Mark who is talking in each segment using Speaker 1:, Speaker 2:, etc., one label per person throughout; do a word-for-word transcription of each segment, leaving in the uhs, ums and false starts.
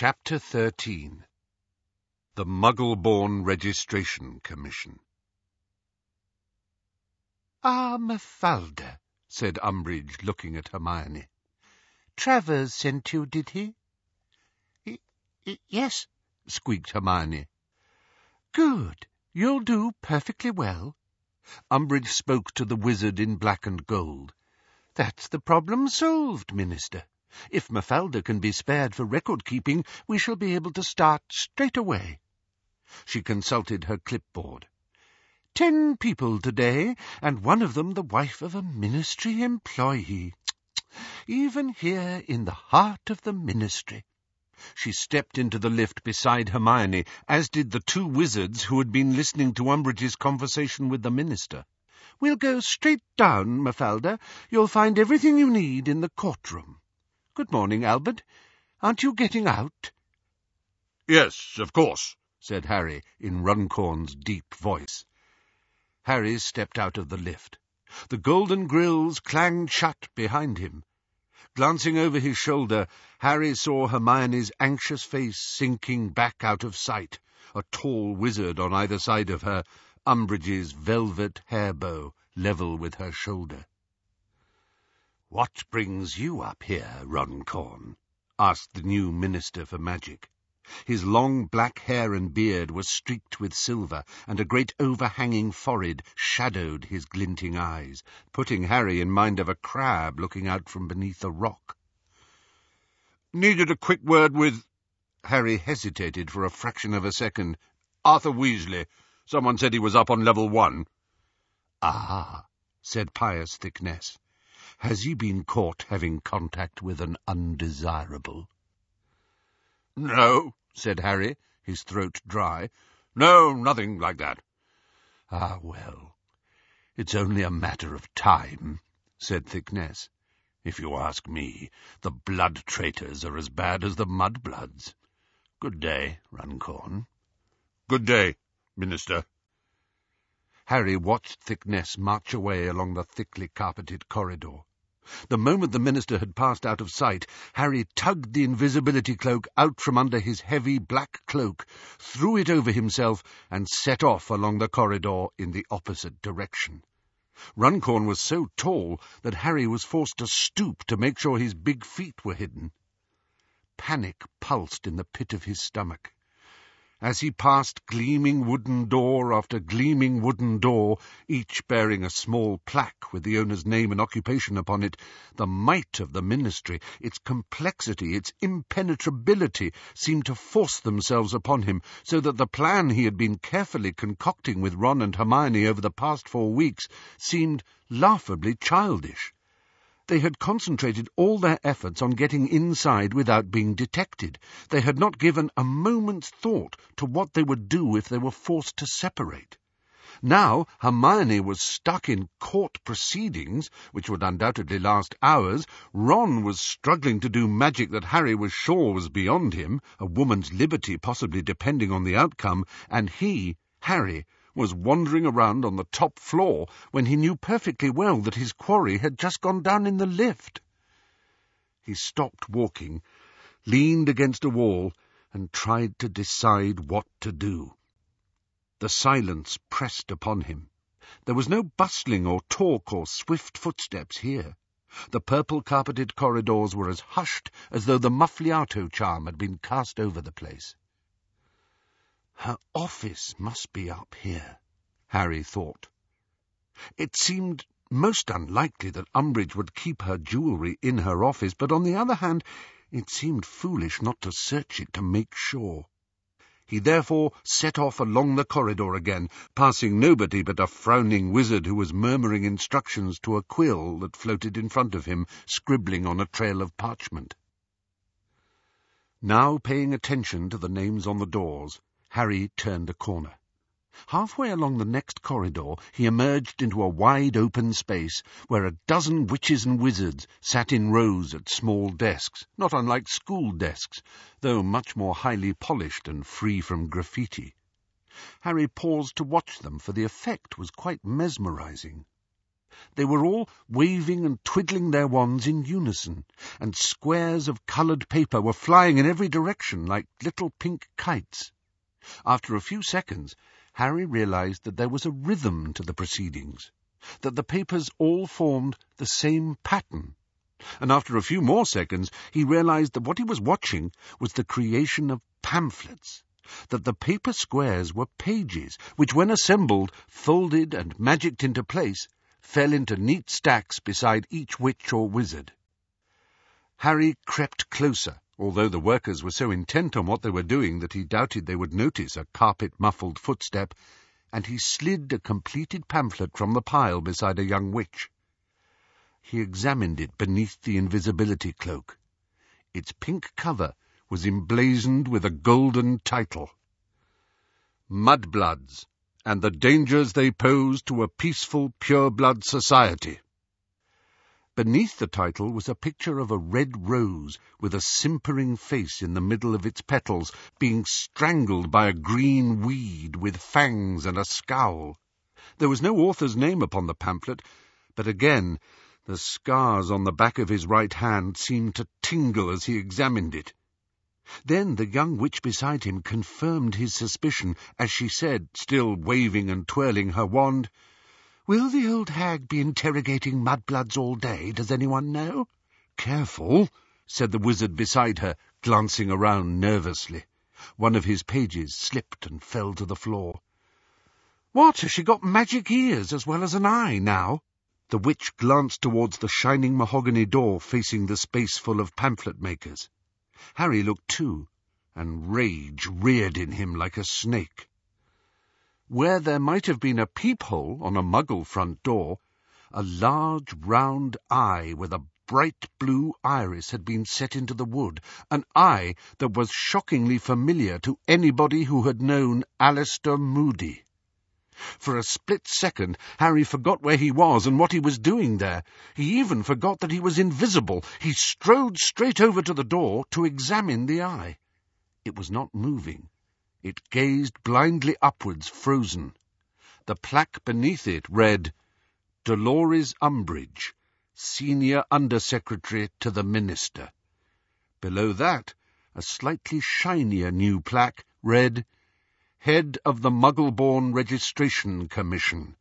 Speaker 1: Chapter thirteen. The Muggle-Born Registration Commission.
Speaker 2: "Ah, Mafalda," said Umbridge, looking at Hermione. "Travers sent you, did he?"
Speaker 3: Y y yes,
Speaker 2: squeaked Hermione. "Good. You'll do perfectly well." Umbridge spoke to the wizard in black and gold. "That's the problem solved, Minister. If Mafalda can be spared for record-keeping, we shall be able to start straight away." She consulted her clipboard. Ten people today, and one of them the wife of a ministry employee. Even here in the heart of the ministry. She stepped into the lift beside Hermione, as did the two wizards who had been listening to Umbridge's conversation with the minister. "We'll go straight down, Mafalda. You'll find everything you need in the courtroom. Good morning, Albert. Aren't you getting out?"
Speaker 1: "Yes, of course,"
Speaker 2: said Harry, in Runcorn's deep voice. Harry stepped out of the lift. The golden grills clanged shut behind him. Glancing over his shoulder, Harry saw Hermione's anxious face sinking back out of sight, a tall wizard on either side of her, Umbridge's velvet hair bow level with her shoulder. "What brings you up here, Runcorn?" asked the new Minister for Magic. His long black hair and beard were streaked with silver, and a great overhanging forehead shadowed his glinting eyes, putting Harry in mind of a crab looking out from beneath a rock.
Speaker 1: "Needed a quick word with—"
Speaker 2: Harry hesitated for a fraction of a second.
Speaker 1: "Arthur Weasley. Someone said he was up on level one."
Speaker 2: "Ah," said Pious Thickness. "Has he been caught having contact with an undesirable?"
Speaker 1: "No," said Harry, his throat dry. "No, nothing like that."
Speaker 2: "Ah, well, it's only a matter of time," said Thickness. "If you ask me, the blood traitors are as bad as the mudbloods. Good day, Runcorn."
Speaker 1: "Good day, Minister."
Speaker 2: Harry watched Thickness march away along the thickly carpeted corridor. The moment the minister had passed out of sight, Harry tugged the invisibility cloak out from under his heavy black cloak, threw it over himself, and set off along the corridor in the opposite direction. Runcorn was so tall that Harry was forced to stoop to make sure his big feet were hidden. Panic pulsed in the pit of his stomach. As he passed gleaming wooden door after gleaming wooden door, each bearing a small plaque with the owner's name and occupation upon it, the might of the ministry, its complexity, its impenetrability, seemed to force themselves upon him, so that the plan he had been carefully concocting with Ron and Hermione over the past four weeks seemed laughably childish. They had concentrated all their efforts on getting inside without being detected. They had not given a moment's thought to what they would do if they were forced to separate. Now Hermione was stuck in court proceedings, which would undoubtedly last hours. Ron was struggling to do magic that Harry was sure was beyond him, a woman's liberty possibly depending on the outcome, and he, Harry, was wandering around on the top floor when he knew perfectly well that his quarry had just gone down in the lift. He stopped walking, leaned against a wall, and tried to decide what to do. The silence pressed upon him. There was no bustling or talk or swift footsteps here. The purple-carpeted corridors were as hushed as though the Muffliato charm had been cast over the place. Her office must be up here, Harry thought. It seemed most unlikely that Umbridge would keep her jewellery in her office, but on the other hand, it seemed foolish not to search it to make sure. He therefore set off along the corridor again, passing nobody but a frowning wizard who was murmuring instructions to a quill that floated in front of him, scribbling on a trail of parchment. Now, paying attention to the names on the doors, Harry turned a corner. Halfway along the next corridor, he emerged into a wide-open space where a dozen witches and wizards sat in rows at small desks, not unlike school desks, though much more highly polished and free from graffiti. Harry paused to watch them, for the effect was quite mesmerizing. They were all waving and twiddling their wands in unison, and squares of coloured paper were flying in every direction like little pink kites. After a few seconds, Harry realised that there was a rhythm to the proceedings, that the papers all formed the same pattern. And after a few more seconds, he realised that what he was watching was the creation of pamphlets, that the paper squares were pages, which when assembled, folded and magicked into place, fell into neat stacks beside each witch or wizard. Harry crept closer, although the workers were so intent on what they were doing that he doubted they would notice a carpet-muffled footstep, and he slid a completed pamphlet from the pile beside a young witch. He examined it beneath the invisibility cloak. Its pink cover was emblazoned with a golden title: Mudbloods, and the Dangers They Pose to a Peaceful Pure-Blood Society. Beneath the title was a picture of a red rose with a simpering face in the middle of its petals, being strangled by a green weed with fangs and a scowl. There was no author's name upon the pamphlet, but again the scars on the back of his right hand seemed to tingle as he examined it. Then the young witch beside him confirmed his suspicion as she said, still waving and twirling her wand, "Will the old hag be interrogating mudbloods all day, does anyone know?" "Careful," said the wizard beside her, glancing around nervously. One of his pages slipped and fell to the floor. "What, has she got magic ears as well as an eye now?" The witch glanced towards the shining mahogany door facing the space full of pamphlet-makers. Harry looked too, and rage reared in him like a snake. Where there might have been a peephole on a muggle front door, a large round eye with a bright blue iris had been set into the wood, an eye that was shockingly familiar to anybody who had known Alistair Moody. For a split second, Harry forgot where he was and what he was doing there. He even forgot that he was invisible. He strode straight over to the door to examine the eye. It was not moving. It gazed blindly upwards, frozen. The plaque beneath it read, Dolores Umbridge, Senior Under-Secretary to the Minister. Below that, a slightly shinier new plaque read, Head of the Muggle-Born Registration Commission.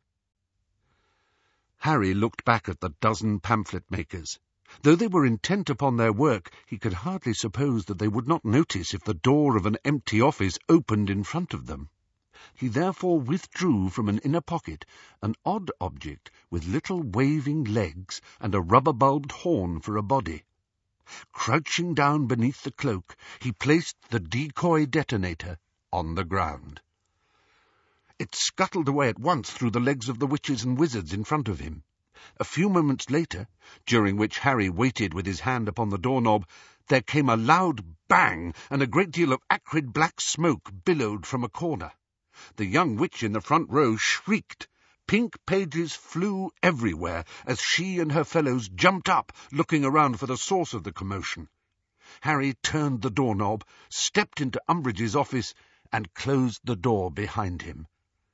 Speaker 2: Harry looked back at the dozen pamphlet-makers. Though they were intent upon their work, he could hardly suppose that they would not notice if the door of an empty office opened in front of them. He therefore withdrew from an inner pocket an odd object with little waving legs and a rubber-bulbed horn for a body. Crouching down beneath the cloak, he placed the decoy detonator on the ground. It scuttled away at once through the legs of the witches and wizards in front of him. A few moments later, during which Harry waited with his hand upon the doorknob, there came a loud bang, and a great deal of acrid black smoke billowed from a corner. The young witch in the front row shrieked. Pink pages flew everywhere as she and her fellows jumped up, looking around for the source of the commotion. Harry turned the doorknob, stepped into Umbridge's office, and closed the door behind him.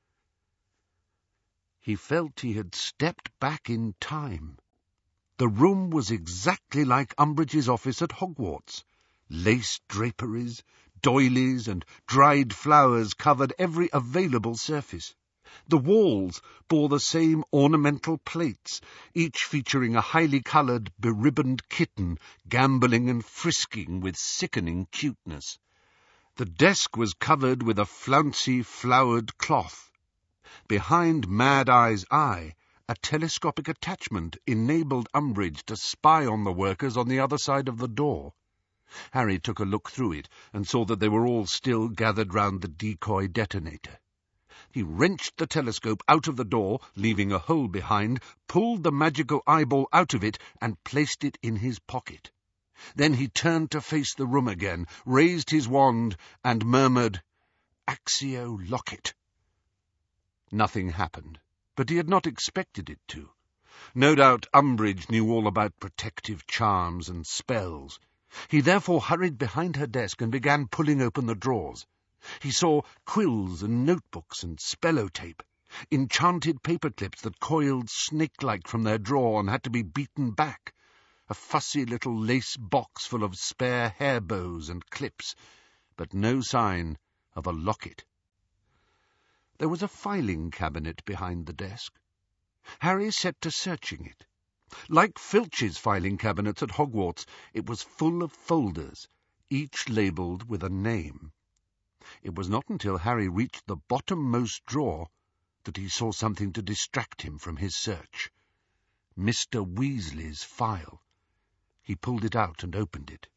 Speaker 2: He felt he had stepped back in time. The room was exactly like Umbridge's office at Hogwarts. Lace draperies, doilies, and dried flowers covered every available surface. The walls bore the same ornamental plates, each featuring a highly coloured, beribboned kitten gambolling and frisking with sickening cuteness. The desk was covered with a flouncy, flowered cloth. Behind Mad Eye's eye, a telescopic attachment enabled Umbridge to spy on the workers on the other side of the door. Harry took a look through it and saw that they were all still gathered round the decoy detonator. He wrenched the telescope out of the door, leaving a hole behind, pulled the magical eyeball out of it, and placed it in his pocket. Then he turned to face the room again, raised his wand, and murmured, Accio Locket. Nothing happened, but he had not expected it to. No doubt Umbridge knew all about protective charms and spells. He therefore hurried behind her desk and began pulling open the drawers. He saw quills and notebooks and spellotape. enchanted paperclips that coiled snake-like from their drawer and had to be beaten back, a fussy little lace box full of spare hair bows and clips, but no sign of a locket. There was a filing cabinet behind the desk. Harry set to searching it. Like Filch's filing cabinets at Hogwarts, it was full of folders, each labelled with a name. It was not until Harry reached the bottommost drawer that he saw something to distract him from his search. Mister Weasley's file. He pulled it out and opened it.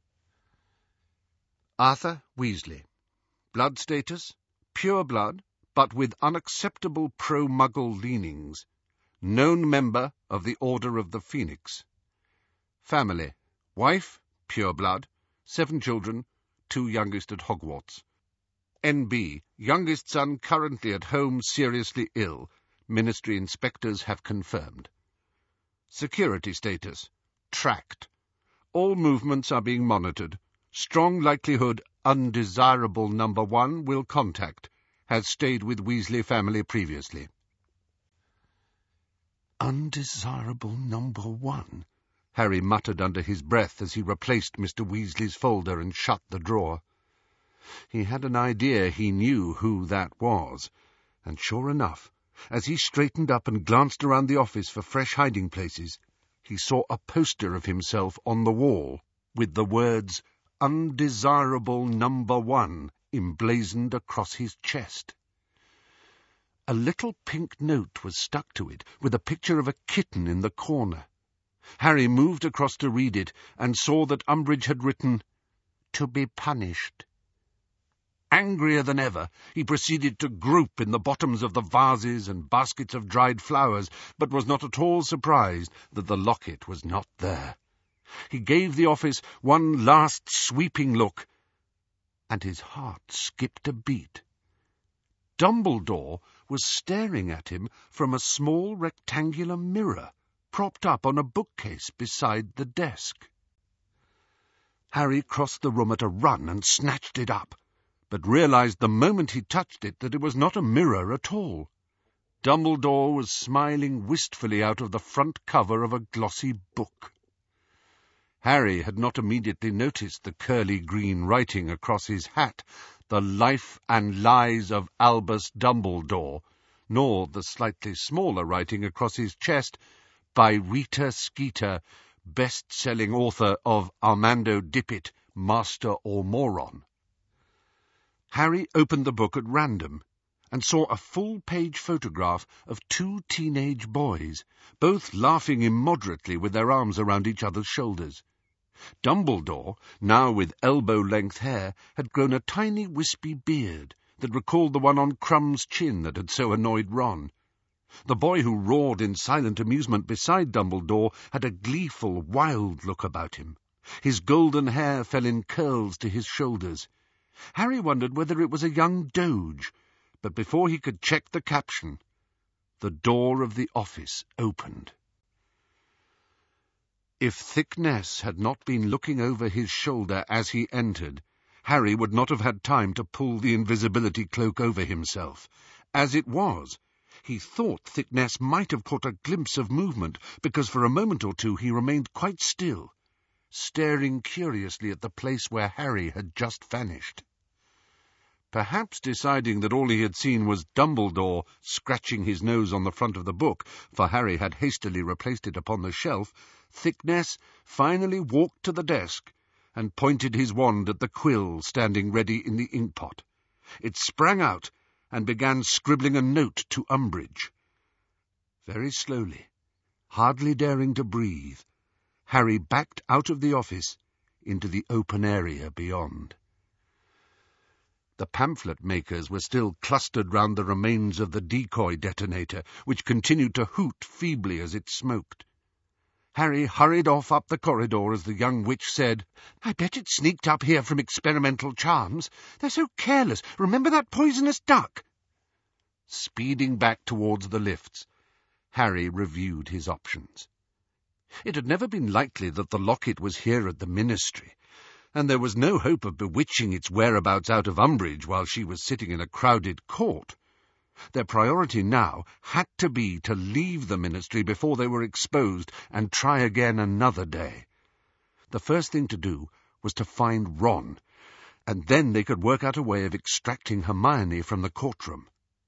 Speaker 2: Arthur Weasley. Blood status, pure blood, but with unacceptable pro-Muggle leanings. Known member of the Order of the Phoenix. Family. Wife, pure blood. Seven children, two youngest at Hogwarts. N B. Youngest son currently at home seriously ill. Ministry inspectors have confirmed. Security status. Tracked. All movements are being monitored. Strong likelihood undesirable number one will contact. Has stayed with Weasley family previously. Undesirable number one, Harry muttered under his breath as he replaced Mister Weasley's folder and shut the drawer. He had an idea he knew who that was, and sure enough, as he straightened up and glanced around the office for fresh hiding places, he saw a poster of himself on the wall with the words Undesirable number one emblazoned across his chest. A little pink note was stuck to it, with a picture of a kitten in the corner. Harry moved across to read it, and saw that Umbridge had written, "To be punished." Angrier than ever, he proceeded to grope in the bottoms of the vases and baskets of dried flowers, but was not at all surprised that the locket was not there. He gave the office one last sweeping look, and his heart skipped a beat. Dumbledore was staring at him from a small rectangular mirror propped up on a bookcase beside the desk. Harry crossed the room at a run and snatched it up, but realized the moment he touched it that it was not a mirror at all. Dumbledore was smiling wistfully out of the front cover of a glossy book. Harry had not immediately noticed the curly green writing across his hat, The Life and Lies of Albus Dumbledore, nor the slightly smaller writing across his chest, By Rita Skeeter, best-selling author of Armando Dippet, Master or Moron. Harry opened the book at random and saw a full-page photograph of two teenage boys, both laughing immoderately with their arms around each other's shoulders. Dumbledore, now with elbow-length hair, had grown a tiny wispy beard that recalled the one on Crum's chin that had so annoyed Ron. The boy who roared in silent amusement beside Dumbledore had a gleeful, wild look about him. His golden hair fell in curls to his shoulders. Harry wondered whether it was a young doge, but before he could check the caption, the door of the office opened. If Thickness had not been looking over his shoulder as he entered, Harry would not have had time to pull the invisibility cloak over himself. As it was, he thought Thickness might have caught a glimpse of movement, because for a moment or two he remained quite still, staring curiously at the place where Harry had just vanished. Perhaps deciding that all he had seen was Dumbledore scratching his nose on the front of the book, for Harry had hastily replaced it upon the shelf, Thickness finally walked to the desk and pointed his wand at the quill standing ready in the inkpot. It sprang out and began scribbling a note to Umbridge. Very slowly, hardly daring to breathe, Harry backed out of the office into the open area beyond. The pamphlet makers were still clustered round the remains of the decoy detonator, which continued to hoot feebly as it smoked. Harry hurried off up the corridor as the young witch said, "I bet it sneaked up here from experimental charms. They're so careless. Remember that poisonous duck?" Speeding back towards the lifts, Harry reviewed his options. It had never been likely that the locket was here at the Ministry, and there was no hope of bewitching its whereabouts out of Umbridge while she was sitting in a crowded court. Their priority now had to be to leave the ministry before they were exposed and try again another day. The first thing to do was to find Ron, and then they could work out a way of extracting Hermione from the courtroom.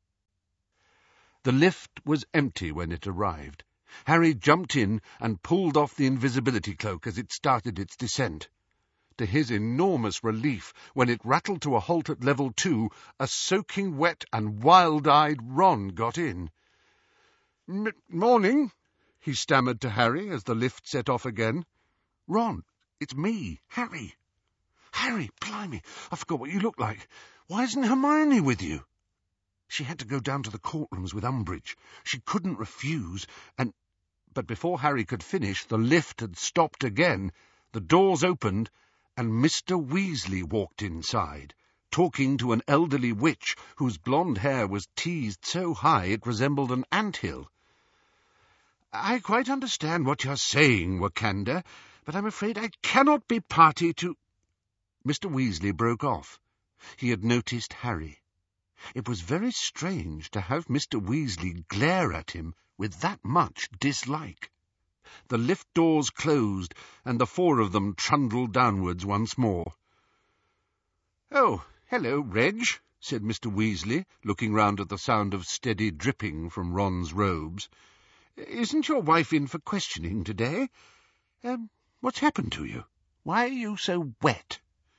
Speaker 2: The lift was empty when it arrived. Harry jumped in and pulled off the invisibility cloak as it started its descent. To his enormous relief, when it rattled to a halt at level two, a soaking wet and wild-eyed Ron got in. M- morning, he stammered to Harry as the lift set off again. Ron, it's me, Harry. Harry, blimey, I forgot what you look like. Why isn't Hermione with you? She had to go down to the courtrooms with Umbridge. She couldn't refuse, and... But before Harry could finish, the lift had stopped again. The doors opened, and Mister Weasley walked inside, talking to an elderly witch whose blonde hair was teased so high it resembled an anthill. "I quite understand what you're saying, Wakanda, but I'm afraid I cannot be party to—" Mister Weasley broke off. He had noticed Harry. It was very strange to have Mister Weasley glare at him with that much dislike. The lift doors closed, and the four of them trundled downwards once more. "Oh, hello, Reg," said Mister Weasley, looking round at the sound of steady dripping from Ron's robes. "Isn't your wife in for questioning today? Um, what's happened to you? Why are you so wet?"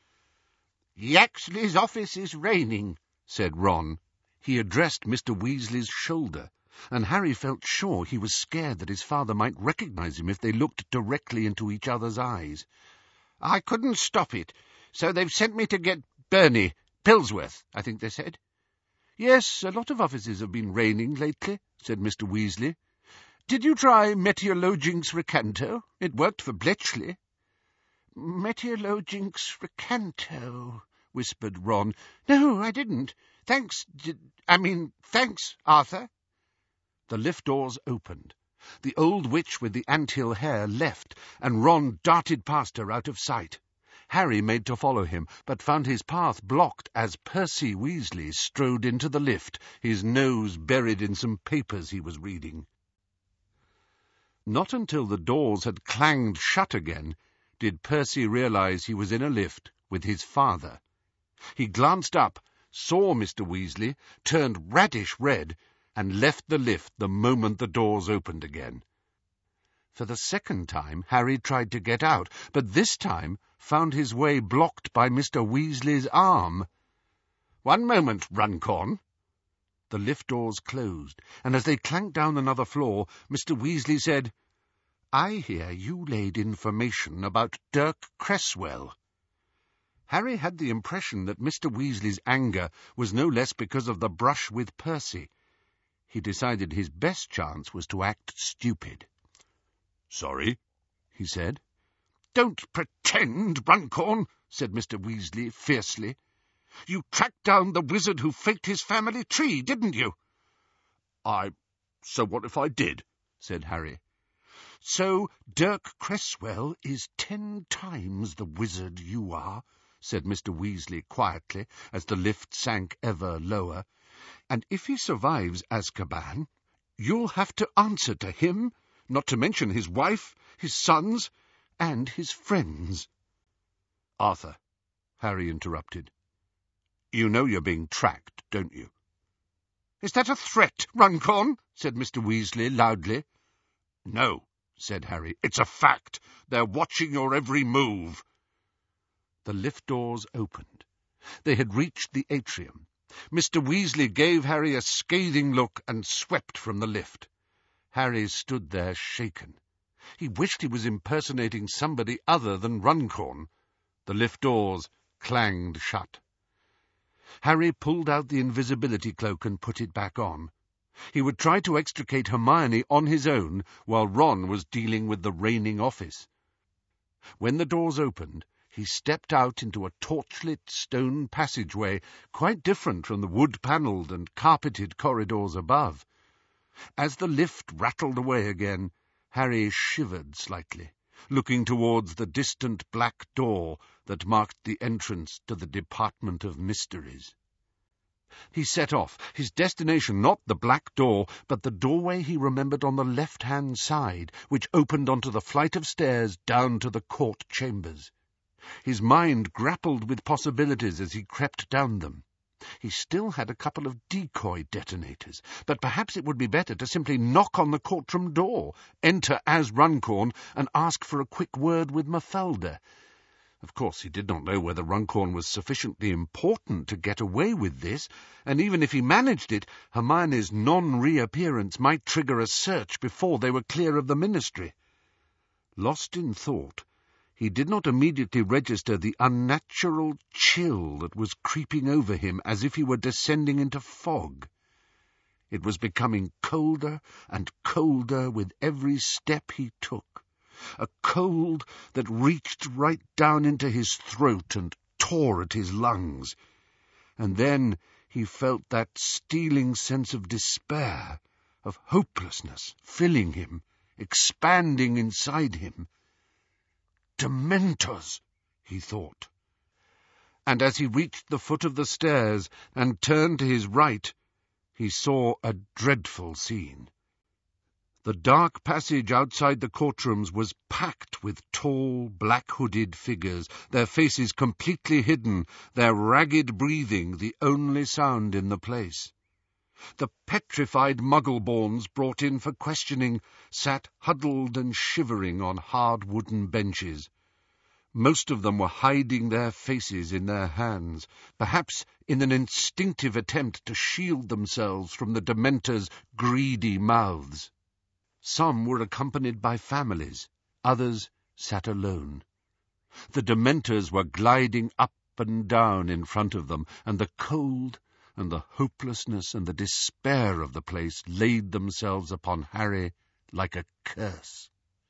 Speaker 2: "Yaxley's office is raining," said Ron. He addressed Mister Weasley's shoulder, and Harry felt sure he was scared that his father might recognise him if they looked directly into each other's eyes. "I couldn't stop it, so they've sent me to get Bernie, Pillsworth, I think they said." "Yes, a lot of offices have been raining lately," said Mister Weasley. "Did you try Meteorologic's Recanto? It worked for Bletchley." "Meteorologic's Recanto," whispered Ron. "No, I didn't. Thanks, d- I mean, thanks, Arthur." The lift doors opened. The old witch with the anthill hair left, and Ron darted past her out of sight. Harry made to follow him, but found his path blocked as Percy Weasley strode into the lift, his nose buried in some papers he was reading. Not until the doors had clanged shut again did Percy realise he was in a lift with his father. He glanced up, saw Mister Weasley, turned radish red, and left the lift the moment the doors opened again. For the second time Harry tried to get out, but this time found his way blocked by Mister Weasley's arm. "One moment, Runcorn." The lift doors closed, and as they clanked down another floor, Mister Weasley said, "I hear you laid information about Dirk Cresswell." Harry had the impression that Mister Weasley's anger was no less because of the brush with Percy. He decided his best chance was to act stupid.
Speaker 1: "Sorry," he said.
Speaker 2: "Don't pretend, Runcorn," said Mister Weasley fiercely. "You tracked down the wizard who faked his family tree, didn't you?"
Speaker 1: I... So what if I did?" said Harry.
Speaker 2: "So Dirk Cresswell is ten times the wizard you are," said Mister Weasley quietly, as the lift sank ever lower. "And if he survives Azkaban, you'll have to answer to him, not to mention his wife, his sons, and his friends."
Speaker 1: "Arthur," Harry interrupted, "you know you're being tracked, don't you?"
Speaker 2: "Is that a threat, Runcorn?" said Mister Weasley loudly.
Speaker 1: "No," said Harry, "it's a fact. They're watching your every move."
Speaker 2: The lift doors opened. They had reached the atrium. Mister Weasley gave Harry a scathing look and swept from the lift. Harry stood there shaken. He wished he was impersonating somebody other than Runcorn. The lift doors clanged shut. Harry pulled out the invisibility cloak and put it back on. He would try to extricate Hermione on his own while Ron was dealing with the reigning office. When the doors opened, he stepped out into a torchlit stone passageway, quite different from the wood-panelled and carpeted corridors above. As the lift rattled away again, Harry shivered slightly, looking towards the distant black door that marked the entrance to the Department of Mysteries. He set off, his destination not the black door, but the doorway he remembered on the left-hand side, which opened onto the flight of stairs down to the court chambers. His mind grappled with possibilities as he crept down them. He still had a couple of decoy detonators, but perhaps it would be better to simply knock on the courtroom door, enter as Runcorn, and ask for a quick word with Mafalda. Of course, he did not know whether Runcorn was sufficiently important to get away with this, and even if he managed it, Hermione's non-reappearance might trigger a search before they were clear of the Ministry. Lost in thought, he did not immediately register the unnatural chill that was creeping over him as if he were descending into fog. It was becoming colder and colder with every step he took, a cold that reached right down into his throat and tore at his lungs. And then he felt that stealing sense of despair, of hopelessness, filling him, expanding inside him. Dementors, he thought. And as he reached the foot of the stairs and turned to his right, he saw a dreadful scene. The dark passage outside the courtrooms was packed with tall, black-hooded figures, their faces completely hidden, their ragged breathing the only sound in the place. The petrified Muggle-borns brought in for questioning sat huddled and shivering on hard wooden benches. Most of them were hiding their faces in their hands, perhaps in an instinctive attempt to shield themselves from the Dementors' greedy mouths. Some were accompanied by families, others sat alone. The Dementors were gliding up and down in front of them, and the cold and the hopelessness and the despair of the place laid themselves upon Harry like a curse.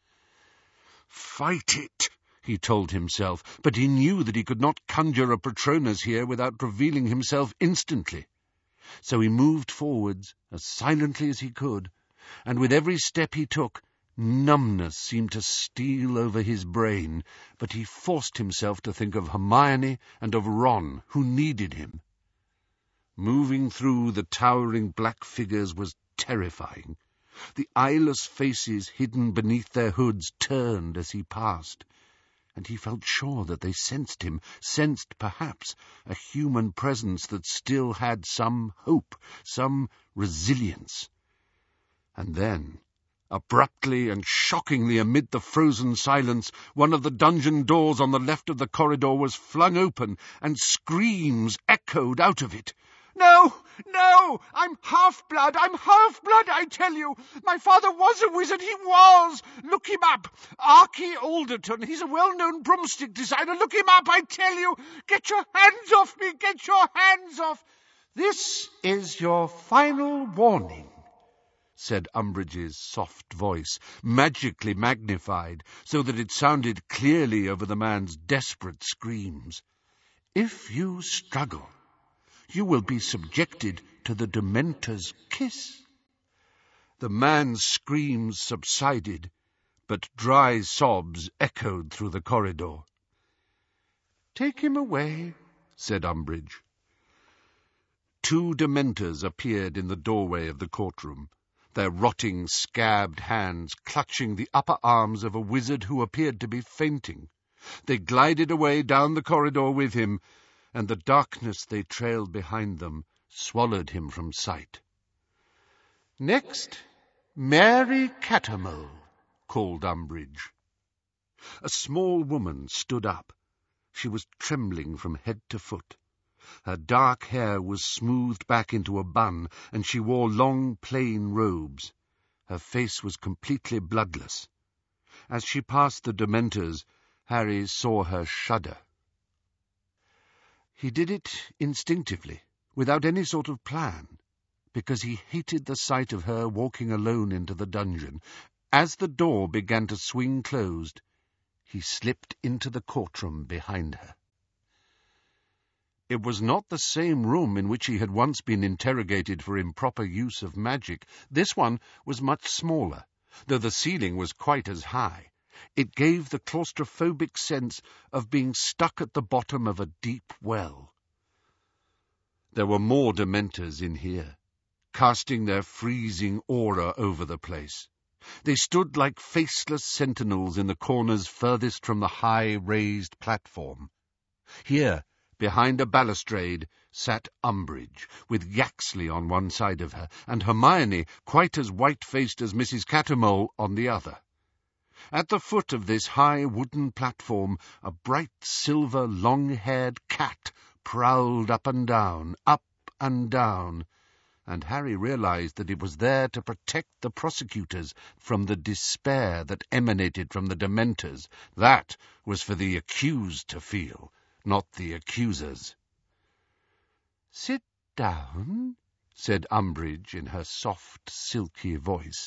Speaker 2: "Fight it," he told himself, but he knew that he could not conjure a Patronus here without revealing himself instantly. So he moved forwards as silently as he could, and with every step he took, numbness seemed to steal over his brain, but he forced himself to think of Hermione and of Ron, who needed him. Moving through the towering black figures was terrifying. The eyeless faces hidden beneath their hoods turned as he passed, and he felt sure that they sensed him, sensed, perhaps, a human presence that still had some hope, some resilience. And then, abruptly and shockingly amid the frozen silence, one of the dungeon doors on the left of the corridor was flung open, and screams echoed out of it. "No, no, I'm half-blood, I'm half-blood, I tell you. My father was a wizard, he was. Look him up. Archie Alderton, he's a well-known broomstick designer. Look him up, I tell you. Get your hands off me, get your hands off." "This is your final warning," said Umbridge's soft voice, magically magnified, so that it sounded clearly over the man's desperate screams. "If you struggle, you will be subjected to the Dementor's kiss." The man's screams subsided, but dry sobs echoed through the corridor. "Take him away," said Umbridge. Two Dementors appeared in the doorway of the courtroom, their rotting, scabbed hands clutching the upper arms of a wizard who appeared to be fainting. They glided away down the corridor with him, and the darkness they trailed behind them swallowed him from sight. "Next, Mary Cattermole," called Umbridge. A small woman stood up. She was trembling from head to foot. Her dark hair was smoothed back into a bun, and she wore long, plain robes. Her face was completely bloodless. As she passed the Dementors, Harry saw her shudder. He did it instinctively, without any sort of plan, because he hated the sight of her walking alone into the dungeon. As the door began to swing closed, he slipped into the courtroom behind her. It was not the same room in which he had once been interrogated for improper use of magic. This one was much smaller, though the ceiling was quite as high. It gave the claustrophobic sense of being stuck at the bottom of a deep well. There were more Dementors in here, casting their freezing aura over the place. They stood like faceless sentinels in the corners furthest from the high raised platform. Here, behind a balustrade, sat Umbridge, with Yaxley on one side of her, and Hermione, quite as white-faced as Missus Cattermole, on the other. At the foot of this high wooden platform, a bright silver long-haired cat prowled up and down, up and down, and Harry realized that it was there to protect the prosecutors from the despair that emanated from the Dementors. That was for the accused to feel, not the accusers. "Sit down," said Umbridge in her soft, silky voice.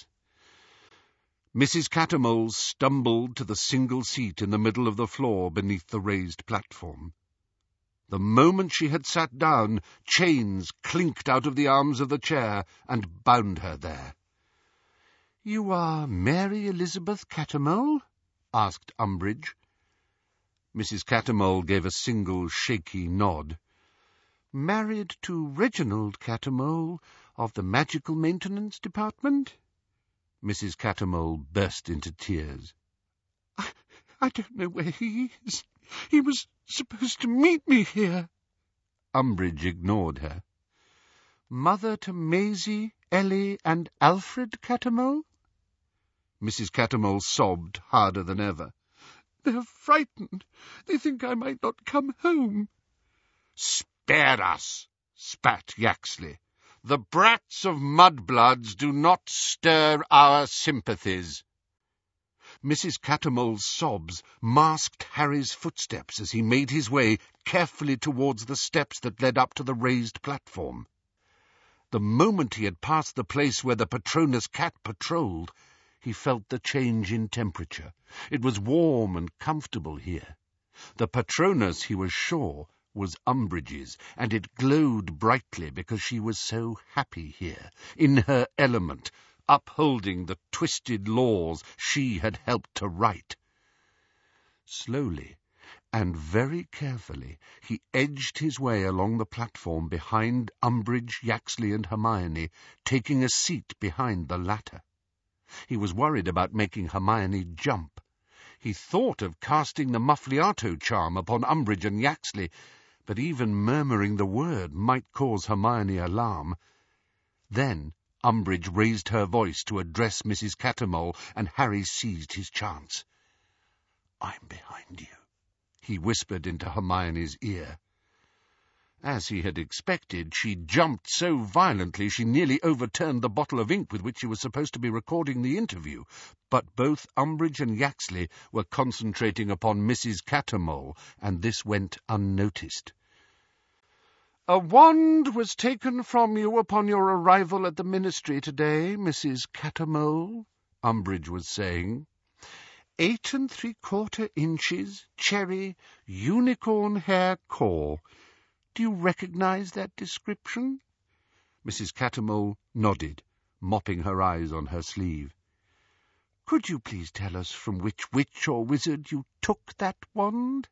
Speaker 2: Missus Cattermole stumbled to the single seat in the middle of the floor beneath the raised platform. The moment she had sat down, chains clinked out of the arms of the chair and bound her there. "You are Mary Elizabeth Cattermole?" asked Umbridge. Missus Cattermole gave a single shaky nod. "Married to Reginald Cattermole of the Magical Maintenance Department?" Missus Cattermole burst into tears. I, I don't know where he is. He was supposed to meet me here." Umbridge ignored her. "Mother to Maisie, Ellie, and Alfred Cattermole?" Missus Cattermole sobbed harder than ever. "They're frightened. They think I might not come home." "Spare us," spat Yaxley. "The brats of mudbloods do not stir our sympathies." Missus Cattermole's sobs masked Harry's footsteps as he made his way carefully towards the steps that led up to the raised platform. The moment he had passed the place where the Patronus cat patrolled, he felt the change in temperature. It was warm and comfortable here. The Patronus, he was sure, was Umbridge's, and it glowed brightly because she was so happy here, in her element, upholding the twisted laws she had helped to write. Slowly and very carefully he edged his way along the platform behind Umbridge, Yaxley, and Hermione, taking a seat behind the latter. He was worried about making Hermione jump. He thought of casting the Muffliato charm upon Umbridge and Yaxley, but even murmuring the word might cause Hermione alarm. Then Umbridge raised her voice to address Missus Cattermole, and Harry seized his chance. "I'm behind you," he whispered into Hermione's ear. As he had expected, she jumped so violently she nearly overturned the bottle of ink with which she was supposed to be recording the interview, but both Umbridge and Yaxley were concentrating upon Missus Cattermole, and this went unnoticed. "A wand was taken from you upon your arrival at the Ministry today, Missus Cattermole," Umbridge was saying. "Eight and three-quarter inches, cherry, unicorn hair core. Do you recognize that description?" Missus Cattermole nodded, mopping her eyes on her sleeve. "Could you please tell us from which witch or wizard you took that wand?"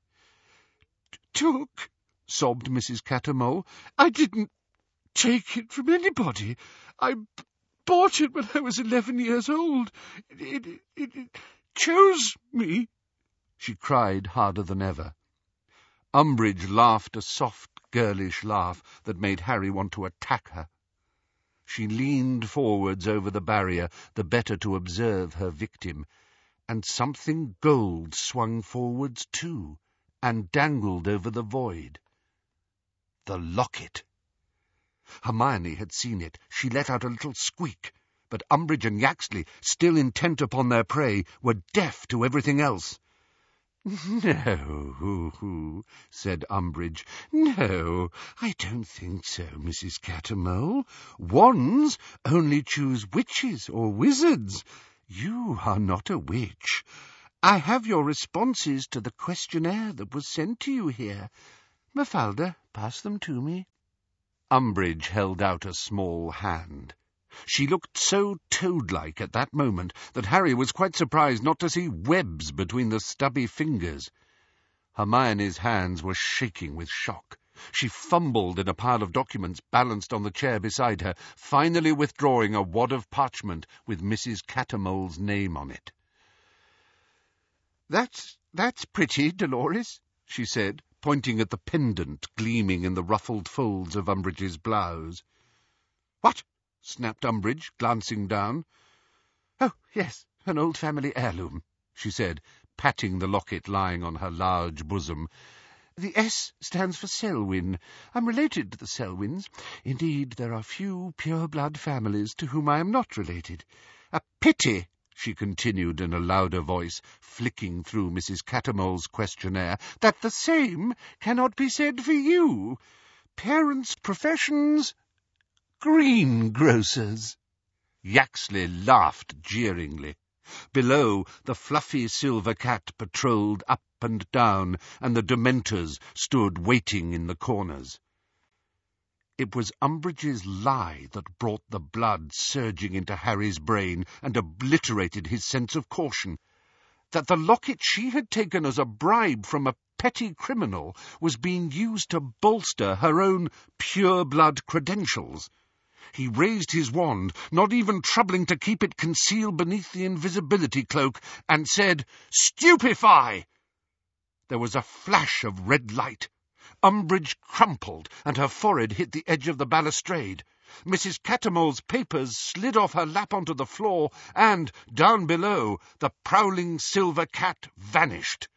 Speaker 2: "Took?" sobbed Missus Cattermole. "I didn't take it from anybody. I b bought it when I was eleven years old. It, it, it, it chose me." She cried harder than ever. Umbridge laughed a soft, girlish laugh that made Harry want to attack her. She leaned forwards over the barrier, the better to observe her victim, and something gold swung forwards too, and dangled over the void. The locket! Hermione had seen it. She let out a little squeak, but Umbridge and Yaxley, still intent upon their prey, were deaf to everything else. "No," said Umbridge. "No, I don't think so, Missus Cattermole. Wands only choose witches or wizards. You are not a witch. I have your responses to the questionnaire that was sent to you here. Mafalda, pass them to me." Umbridge held out a small hand. She looked so toad-like at that moment that Harry was quite surprised not to see webs between the stubby fingers. Hermione's hands were shaking with shock. She fumbled in a pile of documents balanced on the chair beside her, finally withdrawing a wad of parchment with Missus Cattermole's name on it. "That's, that's pretty, Dolores," she said, pointing at the pendant gleaming in the ruffled folds of Umbridge's blouse. "What?" snapped Umbridge, glancing down. "Oh, yes, an old family heirloom," she said, patting the locket lying on her large bosom. "The S stands for Selwyn. I'm related to the Selwyns. Indeed, there are few pure-blood families to whom I am not related. A pity," she continued in a louder voice, flicking through Missus Cattermole's questionnaire, "that the same cannot be said for you. Parents' professions? Greengrocers." Yaxley laughed jeeringly. Below, the fluffy silver cat patrolled up and down, and the Dementors stood waiting in the corners. It was Umbridge's lie that brought the blood surging into Harry's brain and obliterated his sense of caution. That the locket she had taken as a bribe from a petty criminal was being used to bolster her own pure-blood credentials. He raised his wand, not even troubling to keep it concealed beneath the invisibility cloak, and said, "Stupefy!" There was a flash of red light. Umbridge crumpled, and her forehead hit the edge of the balustrade. Missus Cattermole's papers slid off her lap onto the floor, and, down below, the prowling silver cat vanished.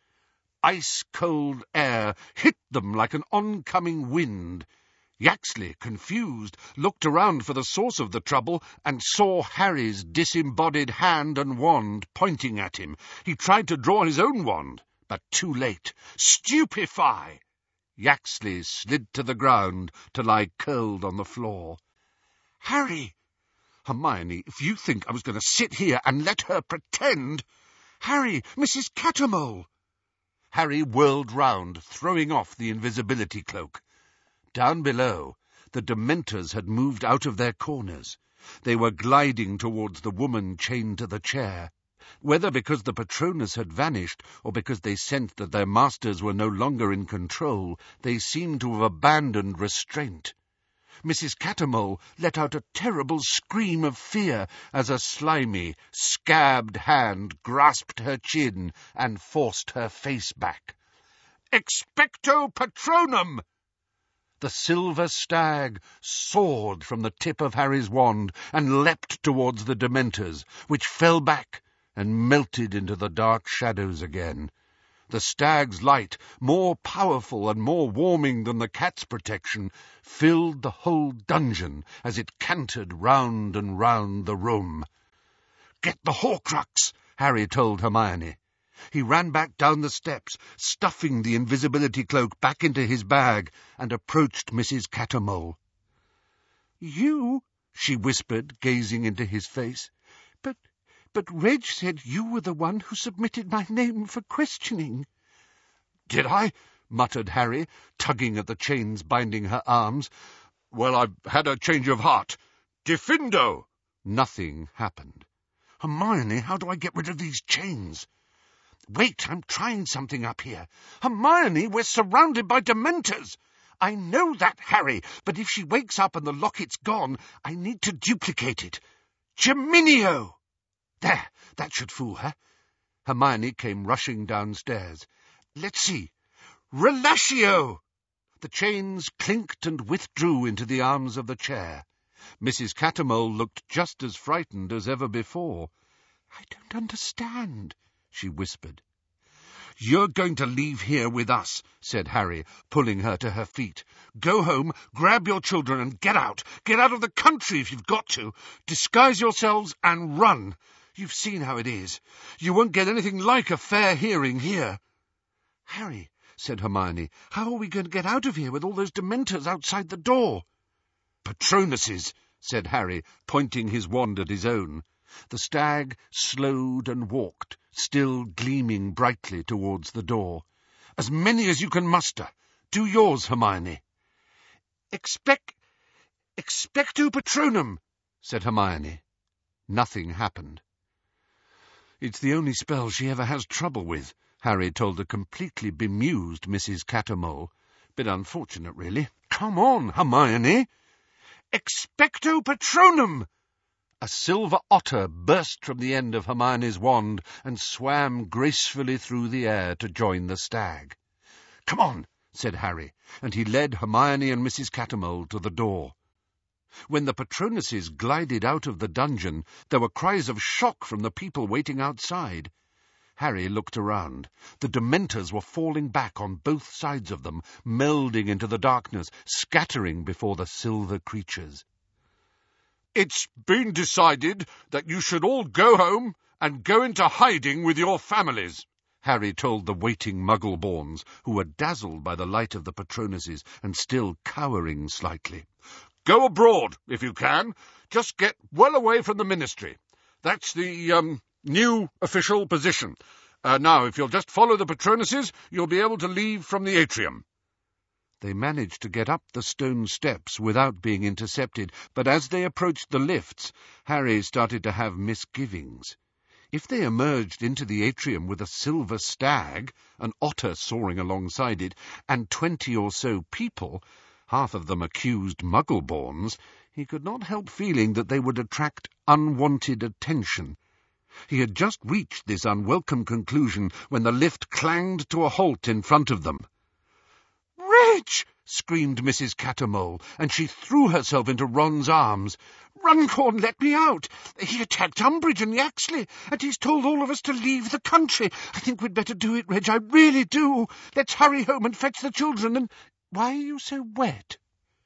Speaker 2: Ice-cold air hit them like an oncoming wind. Yaxley, confused, looked around for the source of the trouble and saw Harry's disembodied hand and wand pointing at him. He tried to draw his own wand, but too late. "Stupefy!" Yaxley slid to the ground to lie curled on the floor. "Harry! Hermione, if you think I was going to sit here and let her pretend— Harry, Missus Cattermole!" Harry whirled round, throwing off the invisibility cloak. Down below, the Dementors had moved out of their corners. They were gliding towards the woman chained to the chair. Whether because the Patronus had vanished, or because they sensed that their masters were no longer in control, they seemed to have abandoned restraint. Missus Cattermole let out a terrible scream of fear as a slimy, scabbed hand grasped her chin and forced her face back. "Expecto Patronum!" The silver stag soared from the tip of Harry's wand and leapt towards the Dementors, which fell back and melted into the dark shadows again. The stag's light, more powerful and more warming than the cat's protection, filled the whole dungeon as it cantered round and round the room. "Get the Horcrux," Harry told Hermione. He ran back down the steps, stuffing the invisibility cloak back into his bag, and approached Missus Cattermole. "You?" she whispered, gazing into his face. But, but Reg said you were the one who submitted my name for questioning." "Did I?" muttered Harry, tugging at the chains binding her arms. "Well, I've had a change of heart. Diffindo!" Nothing happened. "Hermione, how do I get rid of these chains?" "Wait, I'm trying something up here. Hermione, we're surrounded by Dementors." "I know that, Harry, but if she wakes up and the locket's gone, I need to duplicate it. Geminio!" "There, that should fool her." Hermione came rushing downstairs. "Let's see. Relatio!" The chains clinked and withdrew into the arms of the chair. Missus Cattermole looked just as frightened as ever before. "I don't understand," she whispered. "You're going to leave here with us," said Harry, pulling her to her feet. "Go home, grab your children and get out. Get out of the country if you've got to. Disguise yourselves and run. You've seen how it is. You won't get anything like a fair hearing here." "Harry," said Hermione, "how are we going to get out of here with all those Dementors outside the door?" "Patronuses," said Harry, pointing his wand at his own. The stag slowed and walked, still gleaming brightly towards the door. "As many as you can muster. Do yours, Hermione." Expect... Expecto Patronum," said Hermione. Nothing happened. "It's the only spell she ever has trouble with," Harry told the completely bemused Missus Cattermole. Bit unfortunate, really. Come on, Hermione. Expecto Patronum! A silver otter burst from the end of Hermione's wand and swam gracefully through the air to join the stag. "Come on," said Harry, and he led Hermione and Missus Cattermole to the door. When the Patronuses glided out of the dungeon, there were cries of shock from the people waiting outside. Harry looked around. The Dementors were falling back on both sides of them, melding into the darkness, scattering before the silver creatures.
Speaker 1: "It's been decided that you should all go home and go into hiding with your families,"
Speaker 2: Harry told the waiting Muggle-borns, who were dazzled by the light of the Patronuses and still cowering slightly.
Speaker 1: "Go abroad, if you can. Just get well away from the Ministry. That's the, um, new official position. Uh, now, if you'll just follow the Patronuses, you'll be able to leave from the atrium."
Speaker 2: They managed to get up the stone steps without being intercepted, but as they approached the lifts, Harry started to have misgivings. If they emerged into the atrium with a silver stag, an otter soaring alongside it, and twenty or so people, half of them accused Muggle-borns, he could not help feeling that they would attract unwanted attention. He had just reached this unwelcome conclusion when the lift clanged to a halt in front of them. "Reg!" screamed Missus Cattermole, and she threw herself into Ron's arms. "Runcorn let me out. He attacked Umbridge and Yaxley, and he's told all of us to leave the country. I think we'd better do it, Reg, I really do. Let's hurry home and fetch the children, and... Why are you so wet?"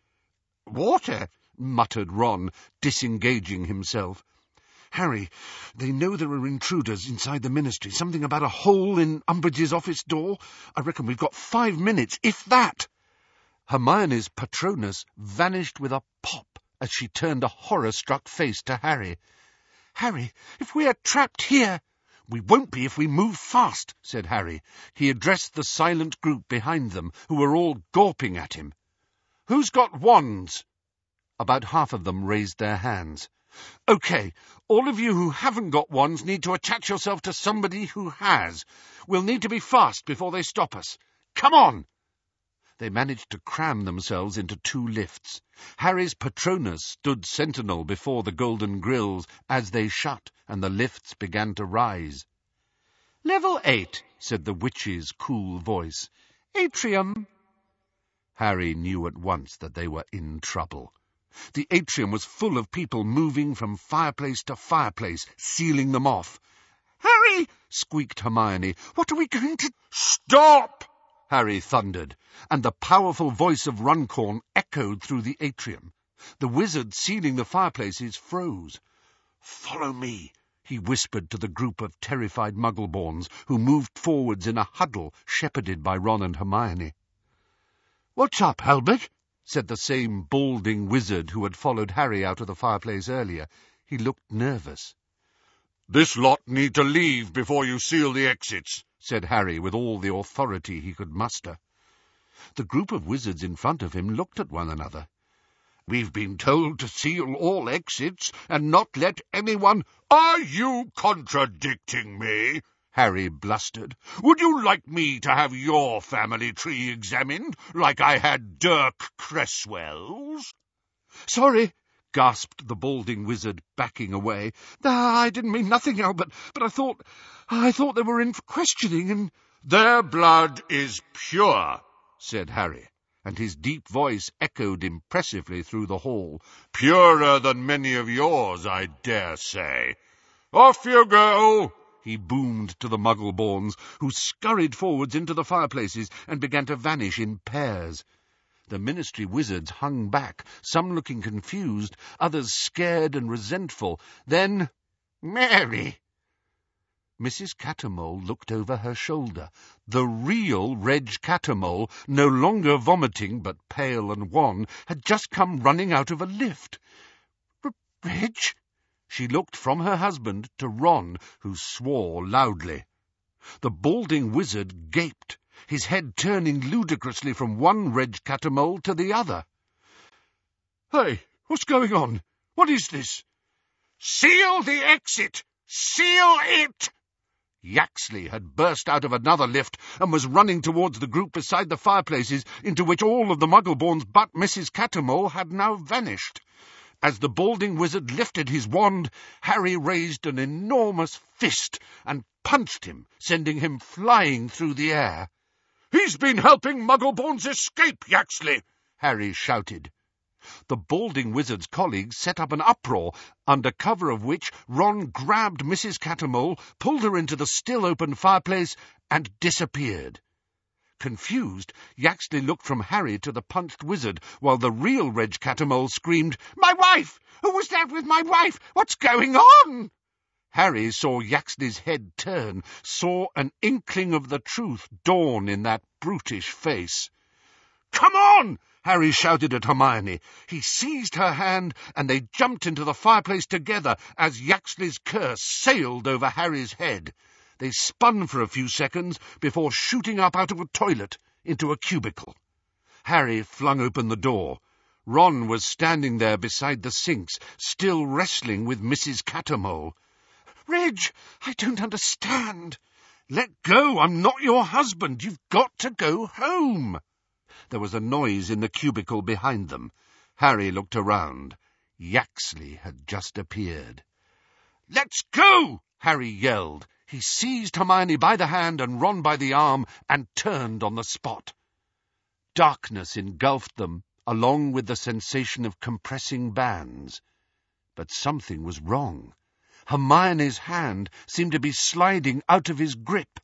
Speaker 2: "Water," muttered Ron, disengaging himself. "Harry, they know there are intruders inside the Ministry. Something about a hole in Umbridge's office door. I reckon we've got five minutes, if that." Hermione's Patronus vanished with a pop as she turned a horror-struck face to Harry. "Harry, if we are trapped here—" "We won't be if we move fast," said Harry. He addressed the silent group behind them, who were all gawping at him. "Who's got wands?" About half of them raised their hands. "OK, all of you who haven't got wands need to attach yourself to somebody who has. We'll need to be fast before they stop us. Come on!" They managed to cram themselves into two lifts. Harry's Patronus stood sentinel before the golden grills as they shut and the lifts began to rise. "Level eight," said the witch's cool voice. "Atrium." Harry knew at once that they were in trouble. The atrium was full of people moving from fireplace to fireplace, sealing them off. "Harry!" squeaked Hermione. "What are we going to—"
Speaker 1: "Stop!"
Speaker 2: Harry thundered, and the powerful voice of Runcorn echoed through the atrium. The wizard sealing the fireplaces froze. "Follow me," he whispered to the group of terrified Muggle-borns, who moved forwards in a huddle, shepherded by Ron and Hermione. "What's up, Albert?" said the same balding wizard who had followed Harry out of the fireplace earlier. He looked nervous.
Speaker 1: "This lot need to leave before you seal the exits,"
Speaker 2: said Harry with all the authority he could muster. The group of wizards in front of him looked at one another.
Speaker 1: "We've been told to seal all exits and not let anyone—" "Are you contradicting me?" Harry blustered. "Would you like me to have your family tree examined, like I had Dirk Cresswell's?"
Speaker 2: "Sorry," gasped the balding wizard, backing away. "Ah, I didn't mean nothing, Albert, but I thought... I thought they were in for questioning, and—"
Speaker 1: "Their blood is pure," said Harry, and his deep voice echoed impressively through the hall. "Purer than many of yours, I dare say. Off you go!" he boomed to the Muggle-borns, who scurried forwards into the fireplaces and began to vanish in pairs. The Ministry wizards hung back, some looking confused, others scared and resentful. Then, "Mary!" Missus Cattermole looked over her shoulder. The real Reg Cattermole, no longer vomiting but pale and wan, had just come running out of a lift. "Reg?" She looked from her husband to Ron, who swore loudly. The balding wizard gaped, his head turning ludicrously from one Reg Cattermole to the other. "Hey, what's going on? What is this?" "Seal the exit! Seal it!"
Speaker 2: Yaxley had burst out of another lift and was running towards the group beside the fireplaces, into which all of the Muggleborns but Missus Cattermole had now vanished. As the balding wizard lifted his wand, Harry raised an enormous fist and punched him, sending him flying through the air.
Speaker 1: "He's been helping Muggleborns escape, Yaxley!"
Speaker 2: Harry shouted. The balding wizard's colleagues set up an uproar, under cover of which Ron grabbed Missus Cattermole, pulled her into the still-open fireplace, and disappeared. Confused, Yaxley looked from Harry to the punched wizard, while the real Reg Cattermole screamed, "My wife! Who was that with my wife? What's going on?" Harry saw Yaxley's head turn, saw an inkling of the truth dawn in that brutish face. "Come on!" Harry shouted at Hermione. He seized her hand, and they jumped into the fireplace together as Yaxley's curse sailed over Harry's head. They spun for a few seconds before shooting up out of a toilet into a cubicle. Harry flung open the door. Ron was standing there beside the sinks, still wrestling with Missus Cattermole. "Reg, I don't understand." "Let go! I'm not your husband. You've got to go home." There was a noise in the cubicle behind them. Harry looked around. Yaxley had just appeared. "Let's go!" Harry yelled. He seized Hermione by the hand and Ron by the arm and turned on the spot. Darkness engulfed them, along with the sensation of compressing bands. But something was wrong. Hermione's hand seemed to be sliding out of his grip.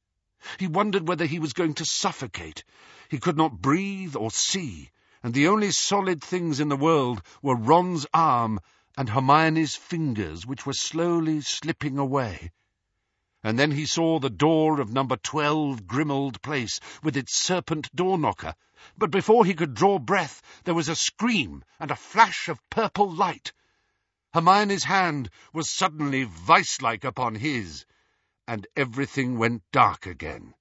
Speaker 2: He wondered whether he was going to suffocate. He could not breathe or see, and the only solid things in the world were Ron's arm and Hermione's fingers, which were slowly slipping away. And then he saw the door of number twelve Grimmauld Place, with its serpent door-knocker. But before he could draw breath, there was a scream and a flash of purple light. Hermione's hand was suddenly vice-like upon his, and everything went dark again.